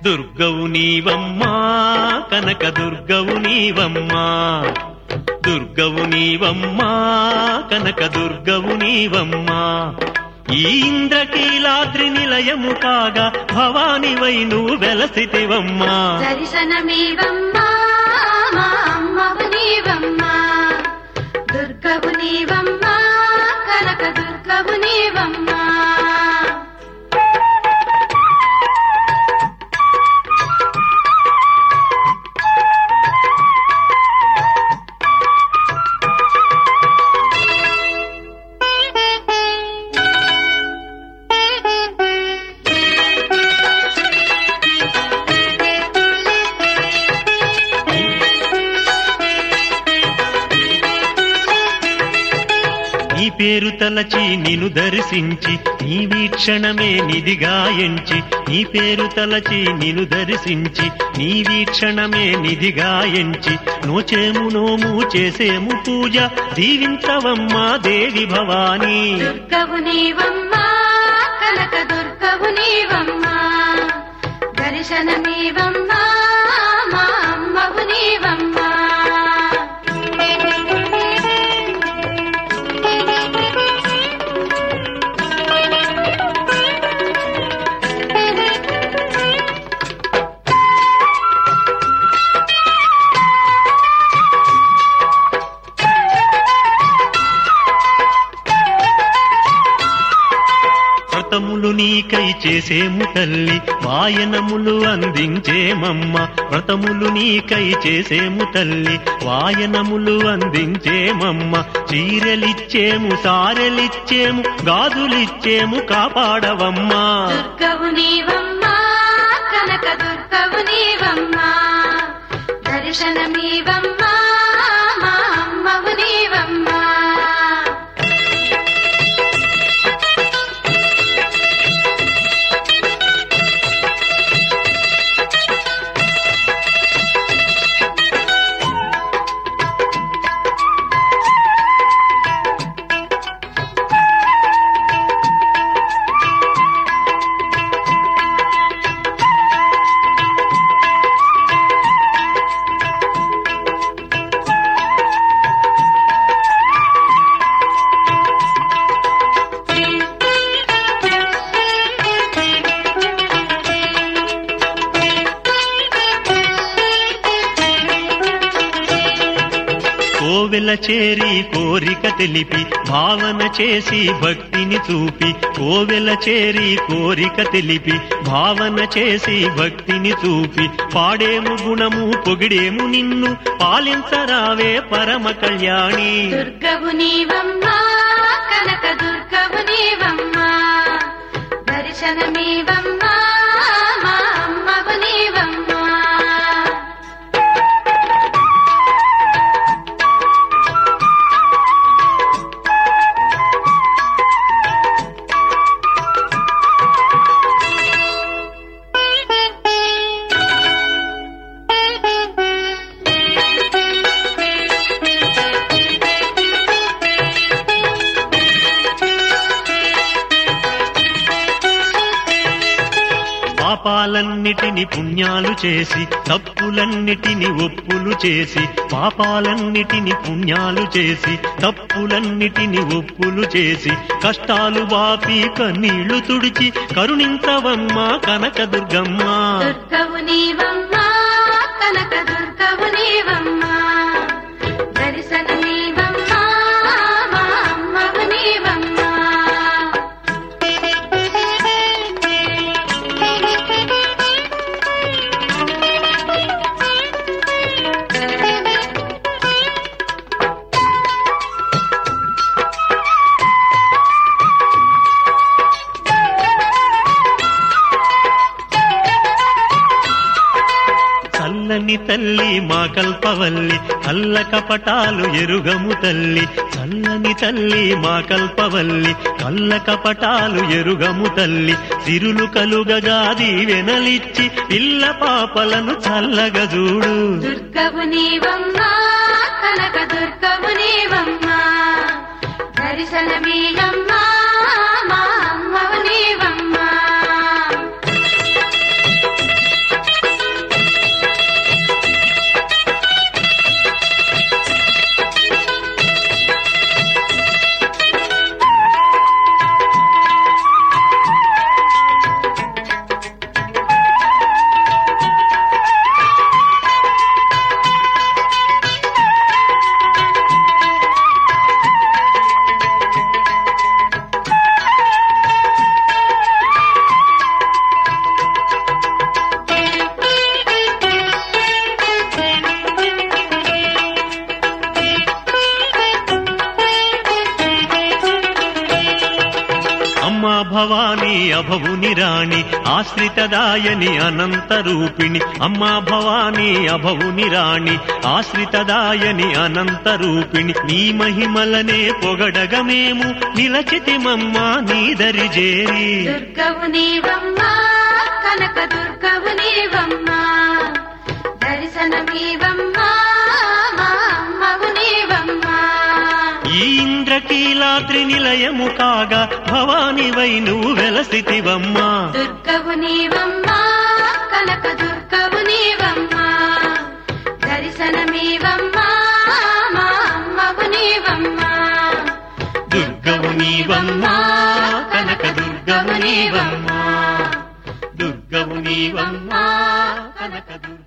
దుర్గవు నీవమ్మా కనక దుర్గవు నీవమ్మా దుర్గవు నీవమ్మా కనక దుర్గవు నీవమ్మా ఈ ఇంద్రకీలాద్రి నిలయము కాగా భవానివై నువ్వు వెలసితివమ్మా దర్శనమీవమ్మా మా అమ్మవు నీవమ్మా దుర్గవు నీవమ్మా కనక దుర్గవు నీవమ్మా నీ పేరు తలచి నిన్ను దర్శించి నీ వీక్షణమే నిధిగా ఎంచి నీ పేరు తలచి నిన్ను దర్శించి నీ వీక్షణమే నిధిగా ఎంచి నోచేము నోము చేసేము పూజ దీవించవమ్మా దేవి భవానీ దుర్గవు నీవమ్మా కనక దుర్గవు నీవమ్మా దర్శనమీవమ్మా మా అమ్మవు నీవమ్మా వ్రతములు నీకై చేసేము తల్లి వాయనములు అందించేమమ్మ వ్రతములు నీకై చేసేము తల్లి వాయనములు అందించేమమ్మ చీరలిచ్చేము సారెలిచ్చేము గాజులిచ్చేము కాపాడవమ్మా దుర్గవు నీవమ్మా కనక దుర్గవు నీవమ్మా దర్శనమీవమ్మా మా అమ్మవు నీవమ్మా కోవెల చేరి కోరిక తెలిపి భావన చేసి భక్తిని చూపి కోవెల చేరి కోరిక తెలిపి భావన చేసి భక్తిని చూపి పాడేము గుణము పొగిడేము నిన్ను పాలించరావే పరమ కళ్యాణి దుర్గవు నీవమ్మా కనక దుర్గవు నీవమ్మా దర్శనమీవమ్మా మా అమ్మవు నీవమ్మా పాపాలన్నిటిని పుణ్యాలు చేసి తప్పులన్నిటిని ఒప్పులు చేసి పాపాలన్నిటిని పుణ్యాలు చేసి తప్పులన్నిటిని ఒప్పులు చేసి కష్టాలు బాపి కన్నీళ్లు తుడిచి కరుణించవమ్మా కనకదుర్గమ్మ దుర్గవు నీవమ్మా కనక దుర్గవు నీవమ్మా దర్శనమీవమ్మా మా అమ్మవు నీవమ్మా చల్లని తల్లి మా కల్పవల్లి కల్ల కపటాలు ఎరుగము తల్లి చల్లని తల్లి మా కల్పవల్లి కల్ల కపటాలు ఎరుగము తల్లి సిరులు కలుగగా దీవెనలిచ్చి పిల్ల పాపలను చల్లగా చూడు దుర్గవు నీవమ్మా కనక దుర్గవు నీవమ్మా దర్శనమీవమ్మా మా అమ్మవు నీవమ్మా అభవుని రాణి ఆశ్రితదాయని అనంత రూపిణి అమ్మా భవానీ అభవుని రాణి ఆశ్రితదాయని అనంత రూపిణి నీ మహిమలనే పొగడగ మేము నిలచితిమమ్మా నీ దరి చేరి దుర్గవు నీవమ్మా కనక దుర్గవు నీవమ్మా దర్శనమీవమ్మా మా అమ్మవు నీవమ్మా ఈ ఇంద్రకీలాద్రి నిలయము కాగా భవానివై నువ్వు వెలసితివమ్మా దుర్గవు నీవమ్మా కనక దుర్గవు నీవమ్మా దర్శనమీవమ్మా మా అమ్మవు నీవమ్మా దుర్గవు నీవమ్మా కనక దుర్గవు నీవమ్మా దుర్గవు నీవమ్మా కనక దుర్గ